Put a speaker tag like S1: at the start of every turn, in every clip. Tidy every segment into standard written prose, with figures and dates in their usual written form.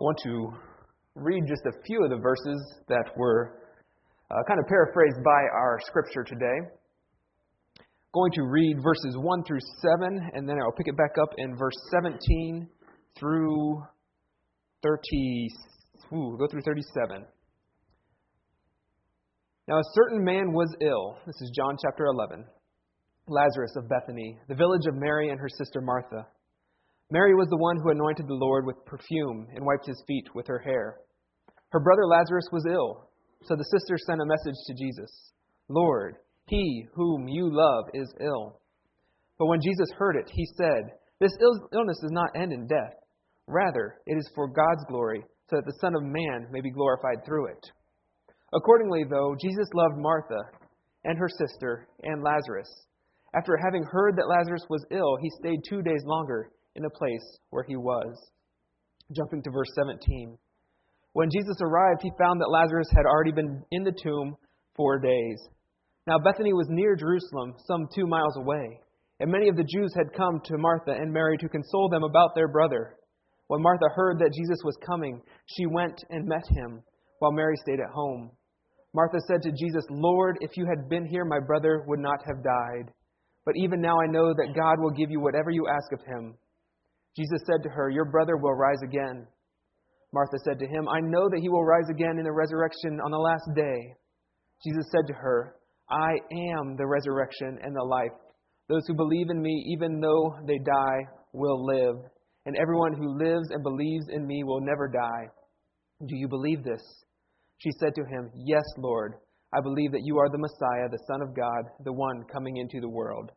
S1: want to read just a few of the verses that were kind of paraphrased by our scripture today. Going to read verses 1 through 7, and then I'll pick it back up in verse 17 through 37. Now a certain man was ill. This is John chapter 11. Lazarus of Bethany, the village of Mary and her sister Martha. Mary was the one who anointed the Lord with perfume and wiped his feet with her hair. Her brother Lazarus was ill, so the sister sent a message to Jesus. Lord, he whom you love is ill. But when Jesus heard it, he said, This illness does not end in death. Rather, it is for God's glory, so that the Son of Man may be glorified through it. Accordingly, though, Jesus loved Martha and her sister and Lazarus. After having heard that Lazarus was ill, he stayed 2 days longer in the place where he was. Jumping to verse 17. When Jesus arrived, he found that Lazarus had already been in the tomb 4 days. Now Bethany was near Jerusalem, some 2 miles away, and many of the Jews had come to Martha and Mary to console them about their brother. When Martha heard that Jesus was coming, she went and met him, while Mary stayed at home. Martha said to Jesus, Lord, if you had been here, my brother would not have died. But even now I know that God will give you whatever you ask of him. Jesus said to her, Your brother will rise again. Martha said to him, I know that he will rise again in the resurrection on the last day. Jesus said to her, I am the resurrection and the life. Those who believe in me, even though they die, will live. And everyone who lives and believes in me will never die. Do you believe this? She said to him, Yes, Lord. I believe that you are the Messiah, the Son of God, the one coming into the world.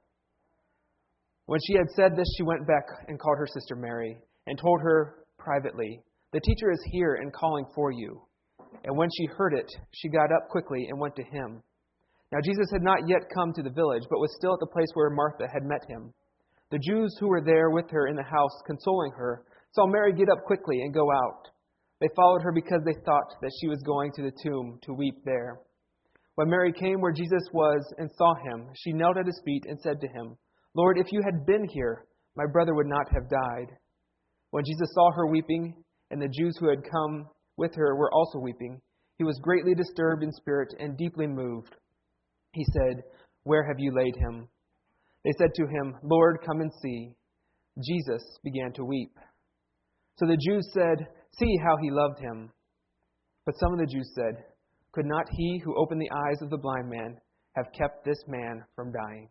S1: When she had said this, she went back and called her sister Mary and told her privately, The teacher is here and calling for you. And when she heard it, she got up quickly and went to him. Now Jesus had not yet come to the village, but was still at the place where Martha had met him. The Jews who were there with her in the house, consoling her, saw Mary get up quickly and go out. They followed her because they thought that she was going to the tomb to weep there. When Mary came where Jesus was and saw him, she knelt at his feet and said to him, Lord, if you had been here, my brother would not have died. When Jesus saw her weeping, and the Jews who had come with her were also weeping, he was greatly disturbed in spirit and deeply moved. He said, Where have you laid him? They said to him, Lord, come and see. Jesus began to weep. So the Jews said, See how he loved him. But some of the Jews said, Could not he who opened the eyes of the blind man have kept this man from dying?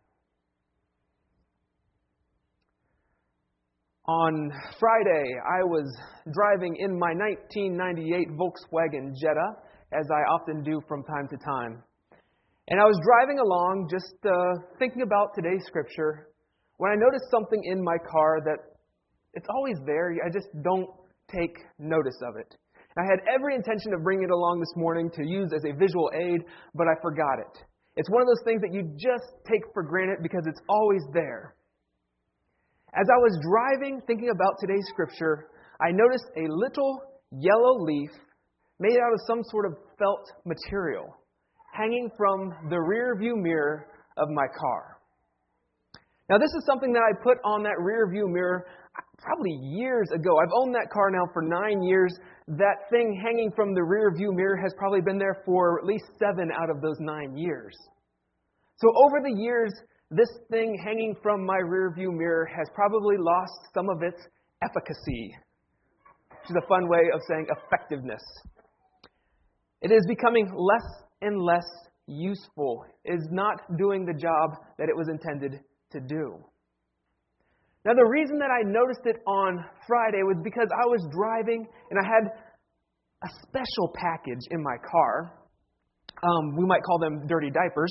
S1: On Friday, I was driving in my 1998 Volkswagen Jetta, as I often do from time to time. And I was driving along just thinking about today's scripture when I noticed something in my car that it's always there. I just don't take notice of it. And I had every intention of bringing it along this morning to use as a visual aid, but I forgot it. It's one of those things that you just take for granted because it's always there. As I was driving, thinking about today's scripture, I noticed a little yellow leaf made out of some sort of felt material hanging from the rear view mirror of my car. Now, this is something that I put on that rear view mirror probably years ago. I've owned that car now for 9 years. That thing hanging from the rear view mirror has probably been there for at least 7 out of those 9 years. So over the years, this thing hanging from my rear view mirror has probably lost some of its efficacy, which is a fun way of saying effectiveness. It is becoming less and less useful. It is not doing the job that it was intended to do. Now, the reason that I noticed it on Friday was because I was driving and I had a special package in my car. We might call them dirty diapers.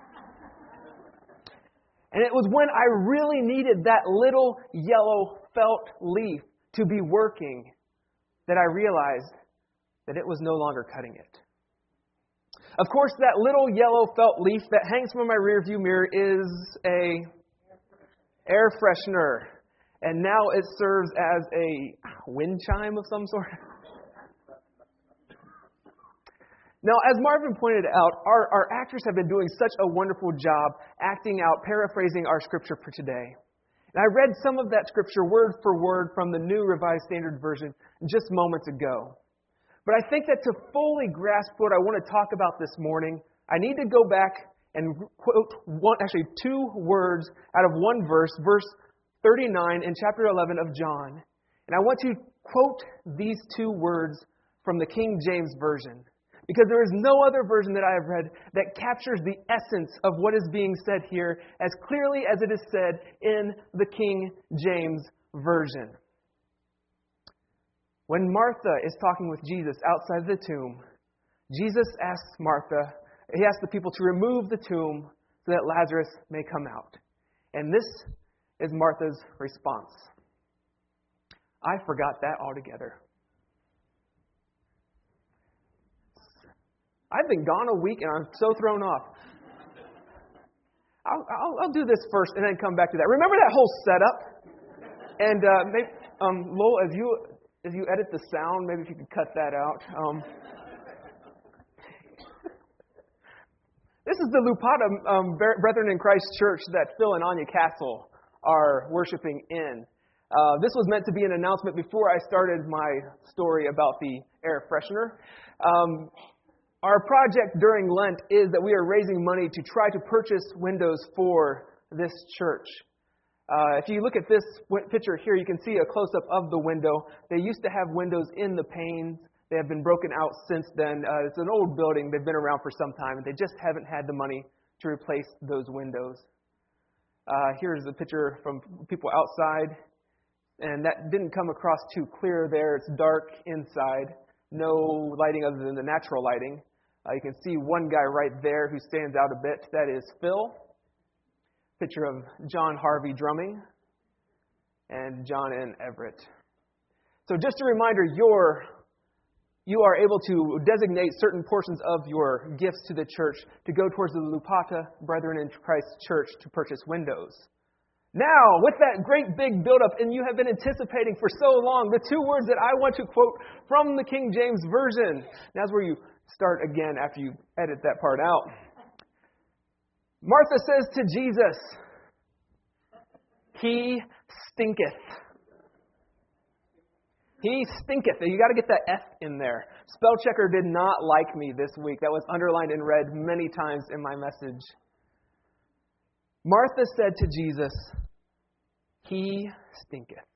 S1: And it was when I really needed that little yellow felt leaf to be working that I realized that it was no longer cutting it. Of course, that little yellow felt leaf that hangs from my rearview mirror is a air freshener. And now it serves as a wind chime of some sort. Now, as Marvin pointed out, our actors have been doing such a wonderful job acting out, paraphrasing our scripture for today. And I read some of that scripture word for word from the New Revised Standard Version just moments ago. But I think that to fully grasp what I want to talk about this morning, I need to go back and quote two words out of one verse, verse 39 in chapter 11 of John. And I want to quote these two words from the King James Version, because there is no other version that I have read that captures the essence of what is being said here as clearly as it is said in the King James Version. When Martha is talking with Jesus outside the tomb, Jesus asks Martha, he asks the people to remove the tomb so that Lazarus may come out. And this is Martha's response. I forgot that altogether. I've been gone a week and I'm so thrown off. I'll do this first and then come back to that. Remember that whole setup? And maybe, Lowell, as you edit the sound, maybe if you could cut that out. This is the Lupata Brethren in Christ Church that Phil and Anya Castle are worshiping in. This was meant to be an announcement before I started my story about the air freshener. Our project during Lent is that we are raising money to try to purchase windows for this church. If you look at this picture here, you can see a close-up of the window. They used to have windows in the panes. They have been broken out since then. It's an old building. They've been around for some time, and they just haven't had the money to replace those windows. Here's a picture from people outside, and that didn't come across too clear there. It's dark inside. No lighting other than the natural lighting. You can see one guy right there who stands out a bit. That is Phil. Picture of John Harvey drumming. And John and Everett. So just a reminder, you are able to designate certain portions of your gifts to the church to go towards the Lupata Brethren in Christ Church to purchase windows. Now, with that great big buildup, and you have been anticipating for so long, the two words that I want to quote from the King James Version. That's where you start again after you edit that part out. Martha says to Jesus, "He stinketh." He stinketh. You got to get that F in there. Spell checker did not like me this week. That was underlined and read many times in my message. Martha said to Jesus, "He stinketh."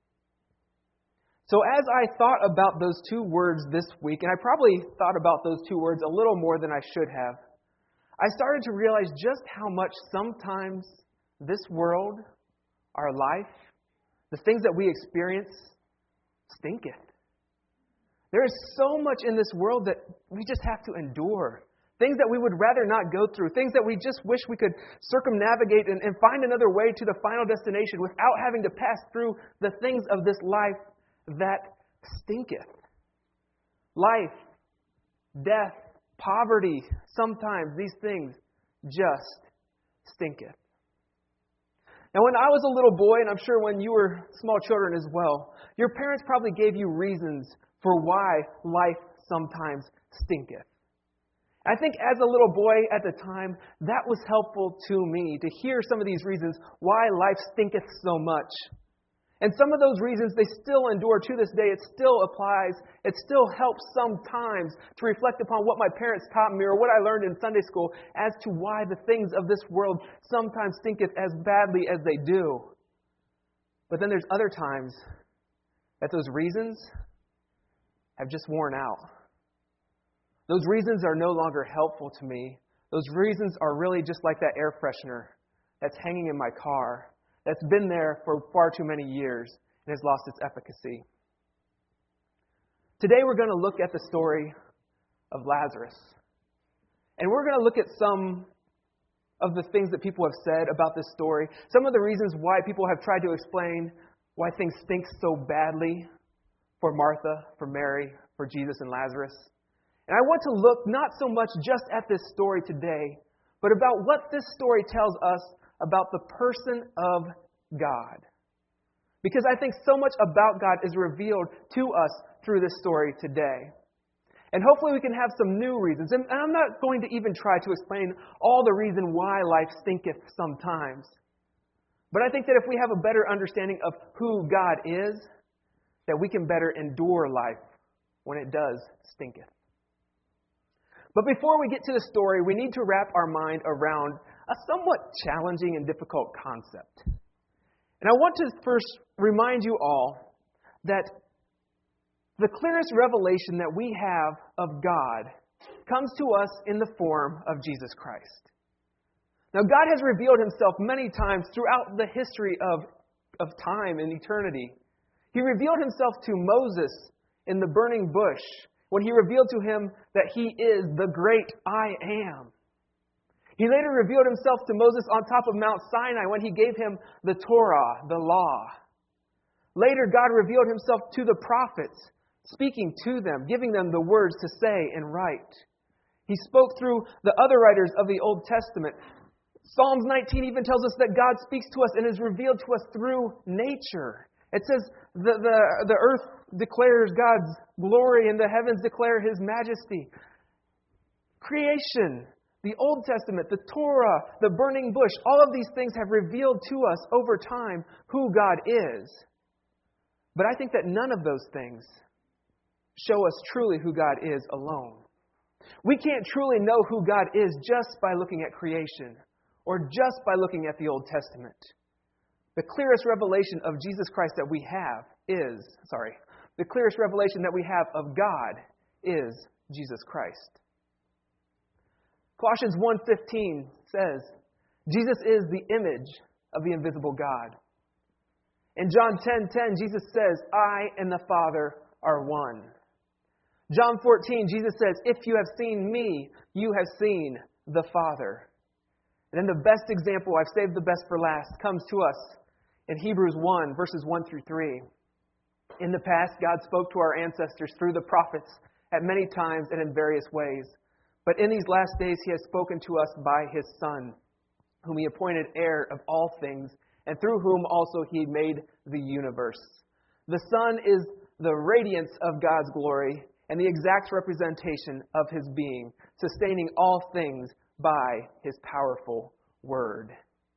S1: So as I thought about those two words this week, and I probably thought about those two words a little more than I should have, I started to realize just how much sometimes this world, our life, the things that we experience, stinketh. There is so much in this world that we just have to endure. Things that we would rather not go through. Things that we just wish we could circumnavigate and find another way to the final destination without having to pass through the things of this life that stinketh. Life, death, poverty, sometimes these things just stinketh. Now, when I was a little boy, and I'm sure when you were small children as well, your parents probably gave you reasons for why life sometimes stinketh. I think as a little boy at the time, that was helpful to me to hear some of these reasons why life stinketh so much. And some of those reasons, they still endure to this day. It still applies. It still helps sometimes to reflect upon what my parents taught me or what I learned in Sunday school as to why the things of this world sometimes stinketh as badly as they do. But then there's other times that those reasons have just worn out. Those reasons are no longer helpful to me. Those reasons are really just like that air freshener that's hanging in my car, that's been there for far too many years and has lost its efficacy. Today we're going to look at the story of Lazarus. And we're going to look at some of the things that people have said about this story, some of the reasons why people have tried to explain why things stink so badly for Martha, for Mary, for Jesus and Lazarus. And I want to look not so much just at this story today, but about what this story tells us about the person of God. Because I think so much about God is revealed to us through this story today. And hopefully we can have some new reasons. And I'm not going to even try to explain all the reason why life stinketh sometimes. But I think that if we have a better understanding of who God is, that we can better endure life when it does stinketh. But before we get to the story, we need to wrap our mind around a somewhat challenging and difficult concept. And I want to first remind you all that the clearest revelation that we have of God comes to us in the form of Jesus Christ. Now, God has revealed himself many times throughout the history of time and eternity. He revealed himself to Moses in the burning bush when he revealed to him that he is the great I am. He later revealed himself to Moses on top of Mount Sinai when he gave him the Torah, the law. Later, God revealed himself to the prophets, speaking to them, giving them the words to say and write. He spoke through the other writers of the Old Testament. Psalms 19 even tells us that God speaks to us and is revealed to us through nature. It says the earth declares God's glory and the heavens declare his majesty. Creation, the Old Testament, the Torah, the burning bush, all of these things have revealed to us over time who God is. But I think that none of those things show us truly who God is alone. We can't truly know who God is just by looking at creation or just by looking at the Old Testament. The clearest revelation of Jesus Christ that we have the clearest revelation that we have of God is Jesus Christ. Colossians 1:15 says, Jesus is the image of the invisible God. In John 10:10, Jesus says, I and the Father are one. John 14, Jesus says, if you have seen me, you have seen the Father. And then the best example, I've saved the best for last, comes to us in Hebrews 1, verses 1 through 3. In the past, God spoke to our ancestors through the prophets at many times and in various ways. But in these last days, He has spoken to us by His Son, whom He appointed heir of all things, and through whom also He made the universe. The Son is the radiance of God's glory and the exact representation of His being, sustaining all things by His powerful word.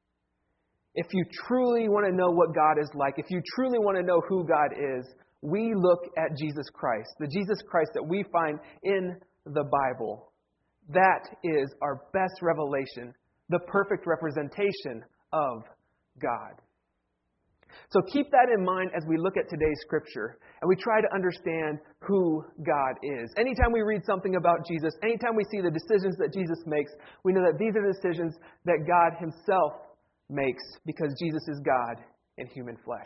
S1: If you truly want to know what God is like, if you truly want to know who God is, we look at Jesus Christ, the Jesus Christ that we find in the Bible. That is our best revelation, the perfect representation of God. So keep that in mind as we look at today's scripture and we try to understand who God is. Anytime we read something about Jesus, anytime we see the decisions that Jesus makes, we know that these are decisions that God Himself makes because Jesus is God in human flesh.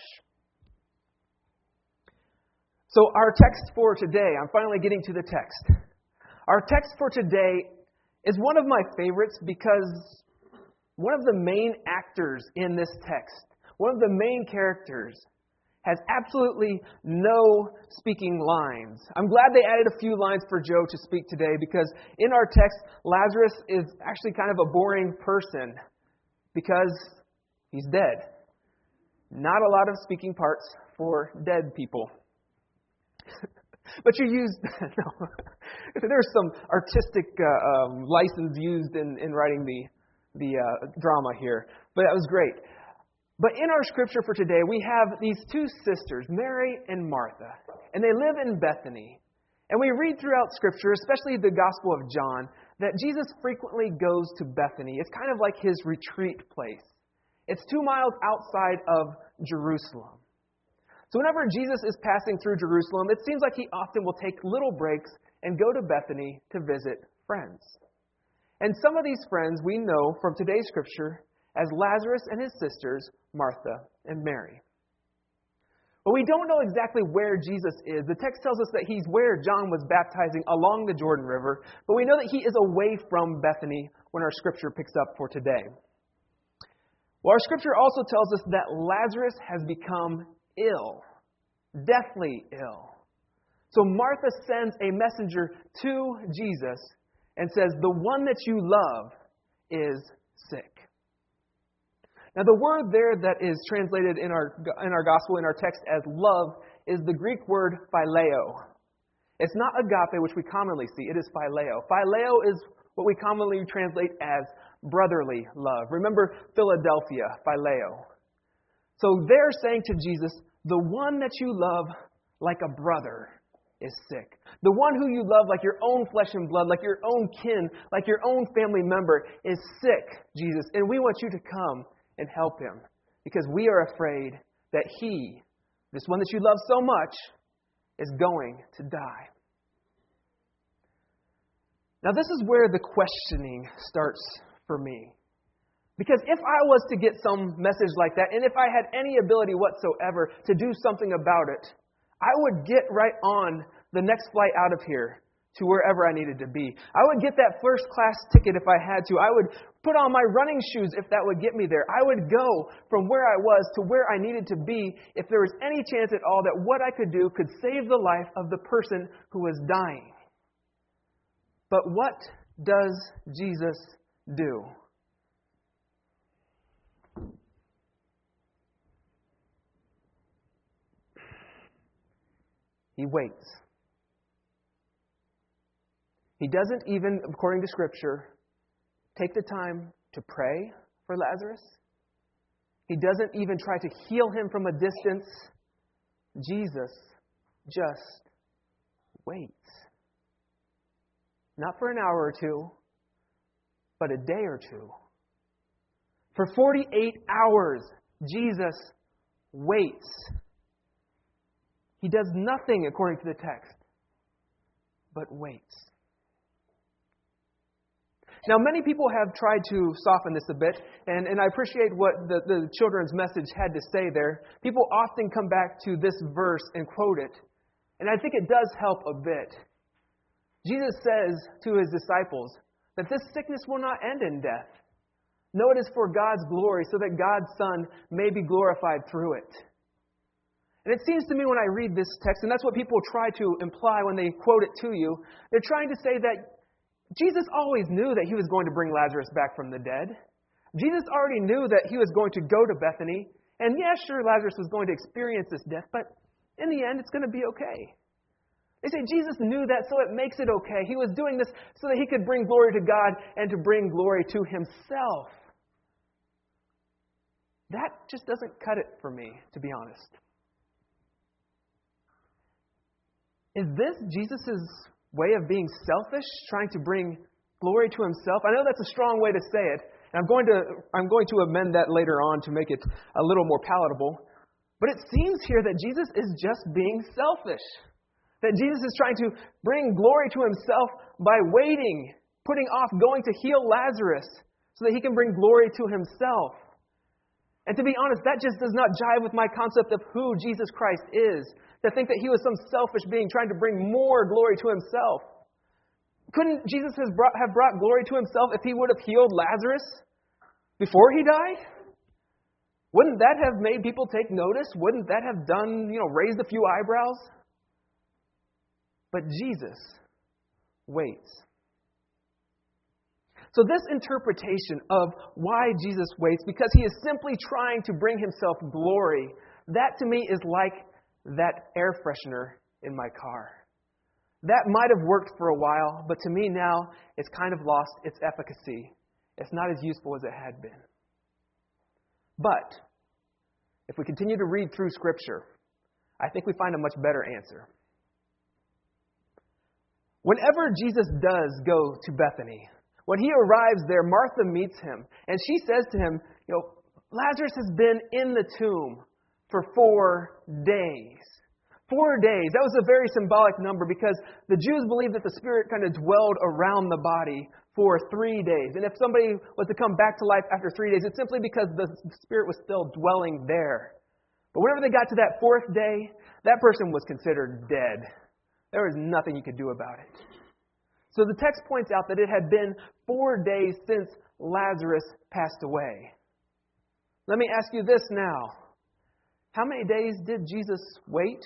S1: So our text for today, I'm finally getting to the text. Our text for today is one of my favorites because one of the main actors in this text, one of the main characters, has absolutely no speaking lines. I'm glad they added a few lines for Joe to speak today because in our text, Lazarus is actually kind of a boring person because he's dead. Not a lot of speaking parts for dead people. But you used, no, there's some artistic license used in writing the drama here. But that was great. But in our scripture for today, we have these two sisters, Mary and Martha, and they live in Bethany. And we read throughout Scripture, especially the Gospel of John, that Jesus frequently goes to Bethany. It's kind of like His retreat place. It's 2 miles outside of Jerusalem. So whenever Jesus is passing through Jerusalem, it seems like He often will take little breaks and go to Bethany to visit friends. And some of these friends we know from today's Scripture as Lazarus and his sisters, Martha and Mary. But we don't know exactly where Jesus is. The text tells us that He's where John was baptizing along the Jordan River, but we know that He is away from Bethany when our Scripture picks up for today. Well, our Scripture also tells us that Lazarus has become ill, deathly ill. So Martha sends a messenger to Jesus and says, the one that you love is sick. Now, the word there that is translated in our gospel, in our text as love, is the Greek word phileo. It's not agape, which we commonly see. It is phileo. Phileo is what we commonly translate as brotherly love. Remember Philadelphia, phileo. So they're saying to Jesus, the one that you love like a brother is sick. The one who you love like your own flesh and blood, like your own kin, like your own family member is sick, Jesus. And we want you to come and help him because we are afraid that he, this one that you love so much, is going to die. Now this is where the questioning starts for me. Because if I was to get some message like that, and if I had any ability whatsoever to do something about it, I would get right on the next flight out of here to wherever I needed to be. I would get that first class ticket if I had to. I would put on my running shoes if that would get me there. I would go from where I was to where I needed to be if there was any chance at all that what I could do could save the life of the person who was dying. But what does Jesus do? He waits. He doesn't even, according to Scripture, take the time to pray for Lazarus. He doesn't even try to heal him from a distance. Jesus just waits. Not for an hour or two, but a day or two. For 48 hours, Jesus waits. He does nothing according to the text, but waits. Now, many people have tried to soften this a bit, and I appreciate what the children's message had to say there. People often come back to this verse and quote it, and I think it does help a bit. Jesus says to his disciples that this sickness will not end in death. No, it is for God's glory, so that God's Son may be glorified through it. And it seems to me when I read this text, and that's what people try to imply when they quote it to you, they're trying to say that Jesus always knew that he was going to bring Lazarus back from the dead. Jesus already knew that he was going to go to Bethany. And yeah, sure, Lazarus was going to experience this death, but in the end, it's going to be okay. They say Jesus knew that, so it makes it okay. He was doing this so that he could bring glory to God and to bring glory to himself. That just doesn't cut it for me, to be honest. Is this Jesus' way of being selfish, trying to bring glory to himself? I know that's a strong way to say it, and I'm going to amend that later on to make it a little more palatable. But it seems here that Jesus is just being selfish. That Jesus is trying to bring glory to himself by waiting, putting off going to heal Lazarus so that he can bring glory to himself. And to be honest, that just does not jive with my concept of who Jesus Christ is. To think that he was some selfish being trying to bring more glory to himself. Couldn't Jesus have brought glory to himself if he would have healed Lazarus before he died? Wouldn't that have made people take notice? Wouldn't that have done, raised a few eyebrows? But Jesus waits. So this interpretation of why Jesus waits, because he is simply trying to bring himself glory, that to me is like that air freshener in my car. That might have worked for a while, but to me now, it's kind of lost its efficacy. It's not as useful as it had been. But if we continue to read through Scripture, I think we find a much better answer. Whenever Jesus does go to Bethany, when he arrives there, Martha meets him, and she says to him, Lazarus has been in the tomb for 4 days. 4 days. That was a very symbolic number because the Jews believed that the Spirit kind of dwelled around the body for 3 days. And if somebody was to come back to life after 3 days, it's simply because the Spirit was still dwelling there. But whenever they got to that 4th day, that person was considered dead. There was nothing you could do about it. So the text points out that it had been 4 days since Lazarus passed away. Let me ask you this now. How many days did Jesus wait?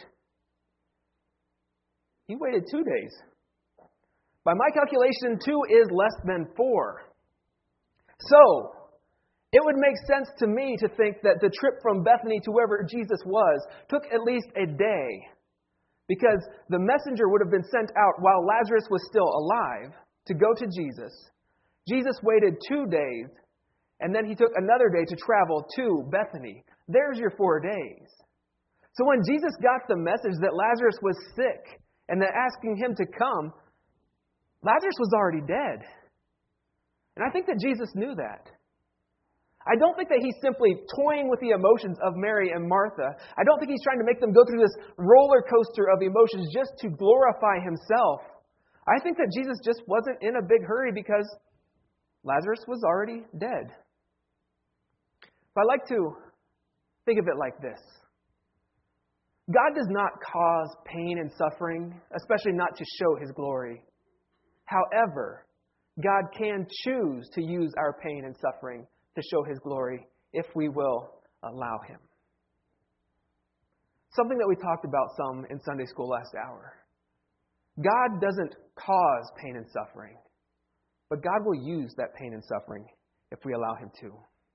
S1: He waited 2 days. By my calculation, 2 is less than 4. So, it would make sense to me to think that the trip from Bethany to wherever Jesus was took at least a day. Because the messenger would have been sent out while Lazarus was still alive to go to Jesus. Jesus waited 2 days, and then he took another day to travel to Bethany. There's your 4 days. So when Jesus got the message that Lazarus was sick and that asking him to come, Lazarus was already dead. And I think that Jesus knew that. I don't think that he's simply toying with the emotions of Mary and Martha. I don't think he's trying to make them go through this roller coaster of emotions just to glorify himself. I think that Jesus just wasn't in a big hurry because Lazarus was already dead. But I like to think of it like this. God does not cause pain and suffering, especially not to show His glory. However, God can choose to use our pain and suffering to show His glory if we will allow Him. Something that we talked about some in Sunday school last hour. God doesn't cause pain and suffering, but God will use that pain and suffering if we allow Him to.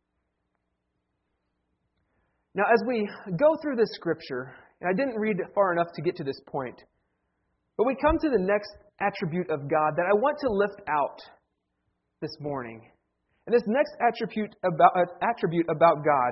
S1: Now, as we go through this scripture, and I didn't read far enough to get to this point, but we come to the next attribute of God that I want to lift out this morning. And this next attribute about God,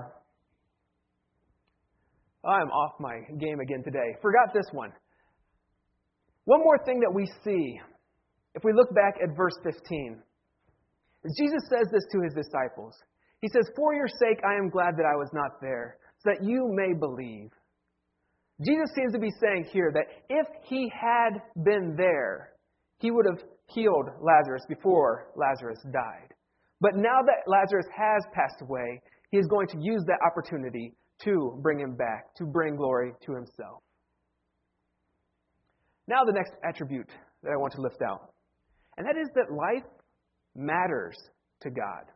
S1: I'm off my game again today. Forgot this one. One more thing that we see, if we look back at verse 15, is Jesus says this to His disciples. He says, "For your sake I am glad that I was not there, so that you may believe." Jesus seems to be saying here that if He had been there, He would have healed Lazarus before Lazarus died. But now that Lazarus has passed away, He is going to use that opportunity to bring him back, to bring glory to Himself. Now the next attribute that I want to lift out, and that is that life matters to God.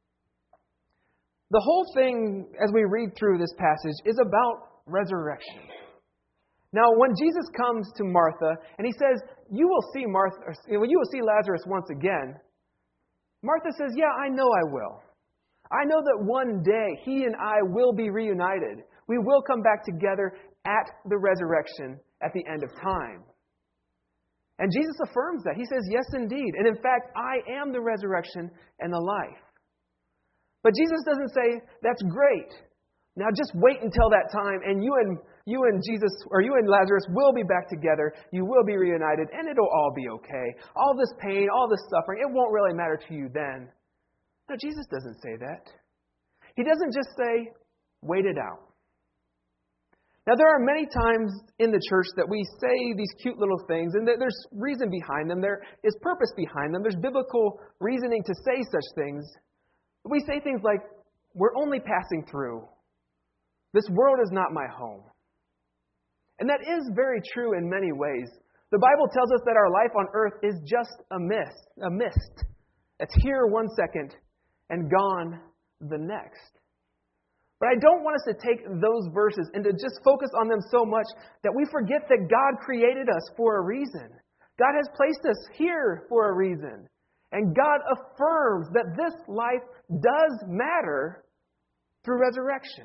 S1: The whole thing, as we read through this passage, is about resurrection. Now, when Jesus comes to Martha and He says, "You will see you will see Lazarus once again," Martha says, "Yeah, I know I will. I know that one day he and I will be reunited. We will come back together at the resurrection at the end of time." And Jesus affirms that. He says, "Yes, indeed. And in fact, I am the resurrection and the life." But Jesus doesn't say, "That's great. Now just wait until that time, and you and Jesus, or you and Lazarus will be back together. You will be reunited, and it'll all be okay. All this pain, all this suffering, it won't really matter to you then." No, Jesus doesn't say that. He doesn't just say, "Wait it out." Now, there are many times in the church that we say these cute little things, and there's reason behind them. There is purpose behind them. There's biblical reasoning to say such things. We say things like, "We're only passing through. This world is not my home." And that is very true in many ways. The Bible tells us that our life on earth is just a mist. It's here one second and gone the next. But I don't want us to take those verses and to just focus on them so much that we forget that God created us for a reason. God has placed us here for a reason. And God affirms that this life does matter through resurrection.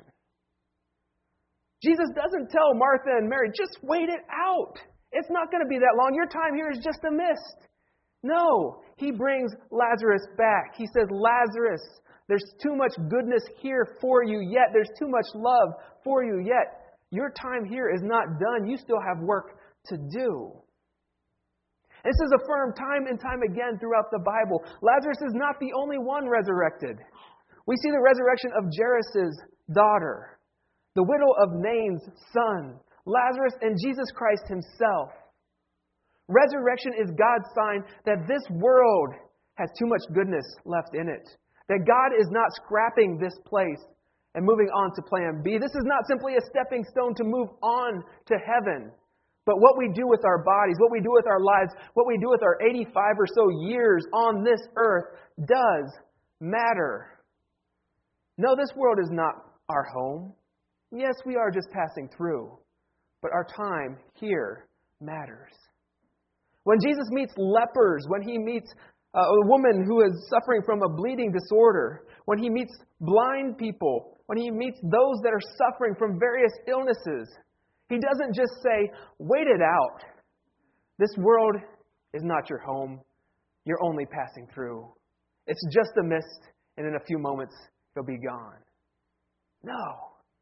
S1: Jesus doesn't tell Martha and Mary, "Just wait it out. It's not going to be that long. Your time here is just a mist." No, He brings Lazarus back. He says, "Lazarus, there's too much goodness here for you yet. There's too much love for you yet. Your time here is not done. You still have work to do." This is affirmed time and time again throughout the Bible. Lazarus is not the only one resurrected. We see the resurrection of Jairus' daughter, the widow of Nain's son, Lazarus, and Jesus Christ Himself. Resurrection is God's sign that this world has too much goodness left in it. That God is not scrapping this place and moving on to plan B. This is not simply a stepping stone to move on to heaven. But what we do with our bodies, what we do with our lives, what we do with our 85 or so years on this earth does matter. No, this world is not our home. Yes, we are just passing through. But our time here matters. When Jesus meets lepers, when He meets a woman who is suffering from a bleeding disorder, when He meets blind people, when He meets those that are suffering from various illnesses, He doesn't just say, "Wait it out. This world is not your home. You're only passing through. It's just a mist, and in a few moments, it'll be gone." No.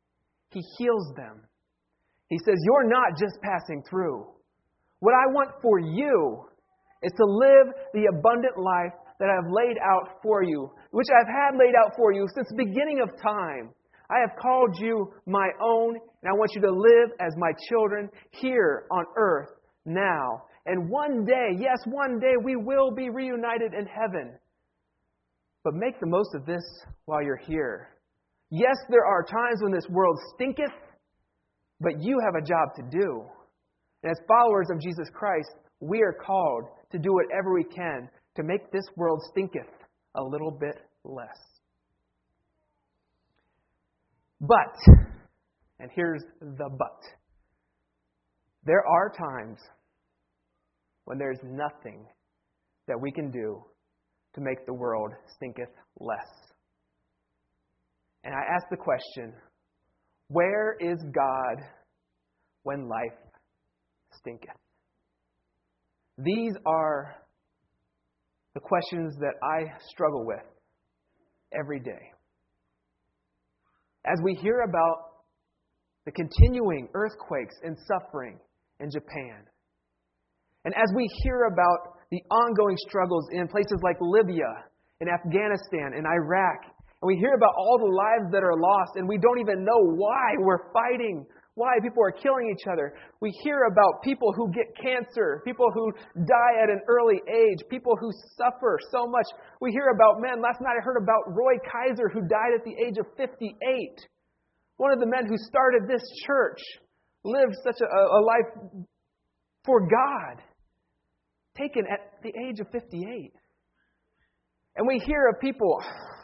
S1: He heals them. He says, you're not just passing through. What I want for you is to live the abundant life that I have laid out for you, which I've had laid out for you since the beginning of time. I have called you my own, and I want you to live as my children here on earth now. And one day, yes, one day we will be reunited in heaven. But make the most of this while you're here. Yes, there are times when this world stinketh, but you have a job to do. And as followers of Jesus Christ, we are called to do whatever we can to make this world stinketh a little bit less. But, and here's the but, there are times when there's nothing that we can do to make the world stinketh less. And I ask the question, where is God when life stinketh? These are the questions that I struggle with every day. As we hear about the continuing earthquakes and suffering in Japan, and as we hear about the ongoing struggles in places like Libya, in Afghanistan, in Iraq, and we hear about all the lives that are lost, and we don't even know why we're fighting, why people are killing each other. We hear about people who get cancer, people who die at an early age, people who suffer so much. We hear about men. Last night I heard about Roy Kaiser, who died at the age of 58. One of the men who started this church lived such a life for God, taken at the age of 58. And we hear of people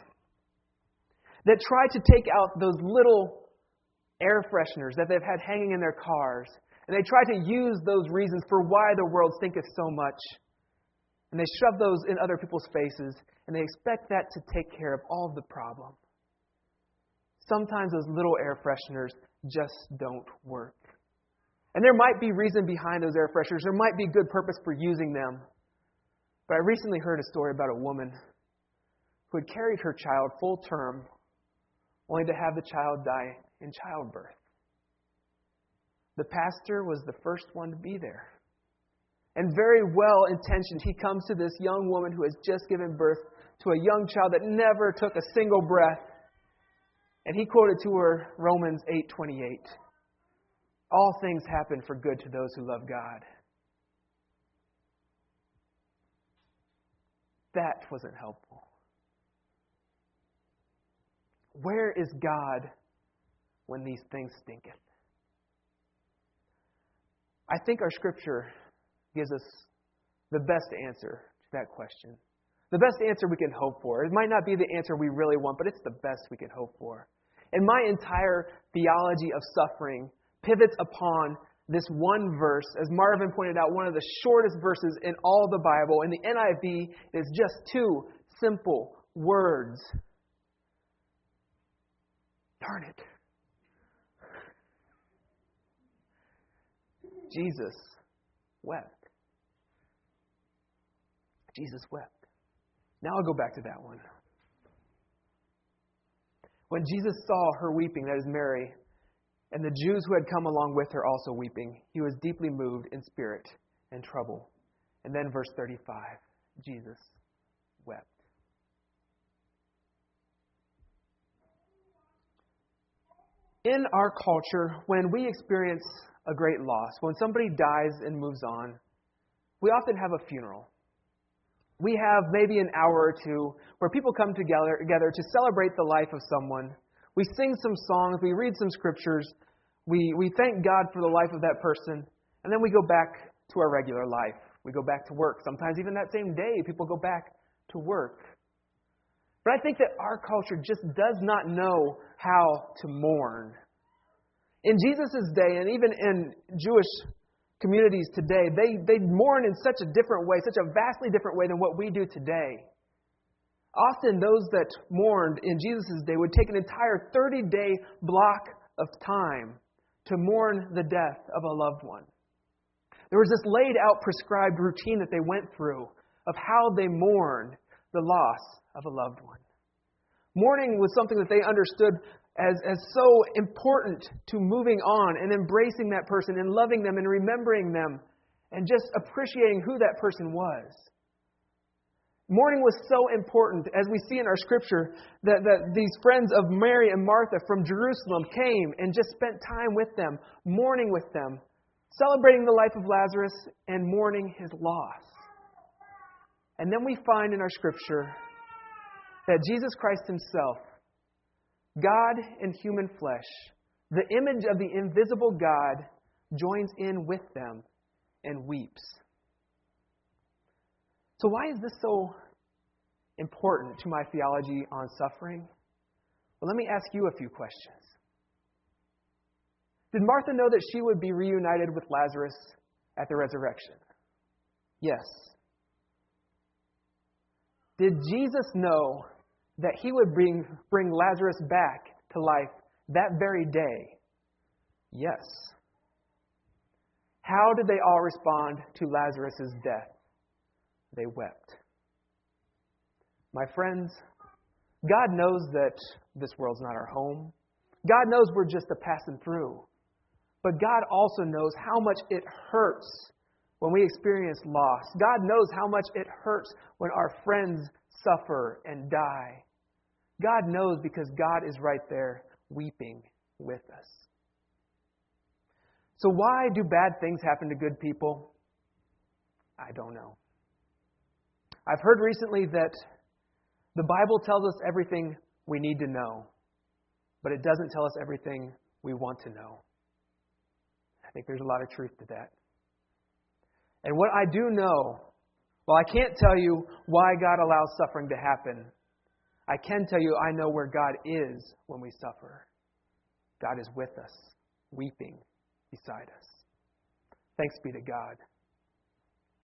S1: that try to take out those little air fresheners that they've had hanging in their cars. And they try to use those reasons for why the world stinketh so much. And they shove those in other people's faces. And they expect that to take care of all of the problem. Sometimes those little air fresheners just don't work. And there might be reason behind those air fresheners. There might be good purpose for using them. But I recently heard a story about a woman who had carried her child full term, only to have the child die in childbirth. The pastor was the first one to be there. And very well intentioned, he comes to this young woman who has just given birth to a young child that never took a single breath. And he quoted to her Romans 8:28. All things happen for good to those who love God. That wasn't helpful. Where is God when these things stinketh? I think our Scripture gives us the best answer to that question. The best answer we can hope for. It might not be the answer we really want, but it's the best we can hope for. And my entire theology of suffering pivots upon this one verse. As Marvin pointed out, one of the shortest verses in all the Bible. In the NIV, it is just two simple words. Darn it. Jesus wept. Jesus wept. Now I'll go back to that one. When Jesus saw her weeping, that is Mary, and the Jews who had come along with her also weeping, he was deeply moved in spirit and trouble. And then verse 35, Jesus wept. In our culture, when we experience a great loss, when somebody dies and moves on, we often have a funeral. We have maybe an hour or two where people come together to celebrate the life of someone. We sing some songs, we read some scriptures, we thank God for the life of that person, and then we go back to our regular life. We go back to work. Sometimes even that same day, people go back to work. But I think that our culture just does not know how to mourn. In Jesus' day, and even in Jewish communities today, they mourn in such a different way, such a vastly different way than what we do today. Often those that mourned in Jesus' day would take an entire 30-day block of time to mourn the death of a loved one. There was this laid out prescribed routine that they went through of how they mourned the loss of a loved one. Mourning was something that they understood as so important to moving on and embracing that person and loving them and remembering them and just appreciating who that person was. Mourning was so important, as we see in our scripture, that these friends of Mary and Martha from Jerusalem came and just spent time with them, mourning with them, celebrating the life of Lazarus and mourning his loss. And then we find in our scripture that Jesus Christ himself, God in human flesh, the image of the invisible God, joins in with them and weeps. So why is this so important to my theology on suffering? Well, let me ask you a few questions. Did Martha know that she would be reunited with Lazarus at the resurrection? Yes. Did Jesus know that he would bring Lazarus back to life that very day? Yes. How did they all respond to Lazarus' death? They wept. My friends, God knows that this world's not our home. God knows we're just a passing through. But God also knows how much it hurts when we experience loss. God knows how much it hurts when our friends suffer and die. God knows because God is right there weeping with us. So why do bad things happen to good people? I don't know. I've heard recently that the Bible tells us everything we need to know, but it doesn't tell us everything we want to know. I think there's a lot of truth to that. And what I do know, well, I can't tell you why God allows suffering to happen. I can tell you I know where God is when we suffer. God is with us, weeping beside us. Thanks be to God.